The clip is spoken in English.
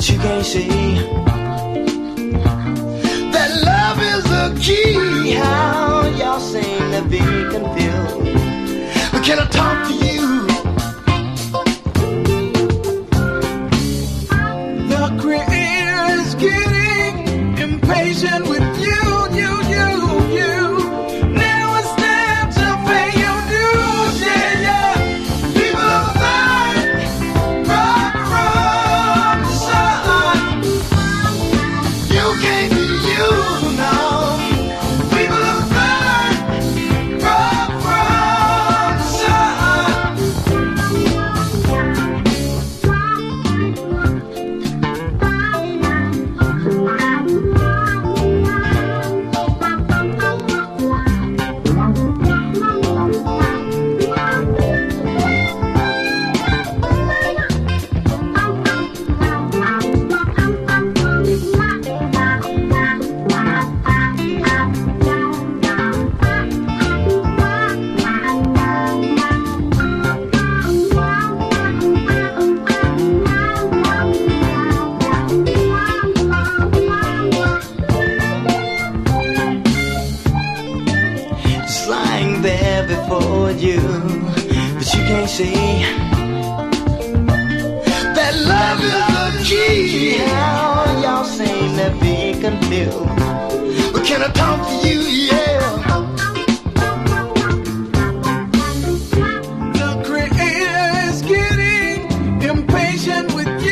but you can't see that love is the key. How y'all seem to be confused, but can I talk to you? The creator is getting impatient with you. Now it's time to pay your dues, yeah, yeah. People of the earth, from the sun. You can't be you, no. People of the earth, from the sun. Just lying there before you, but you can't see that love is the key. How y'all seem to be confused, but can I talk to you? Yeah. The creator is getting impatient with you.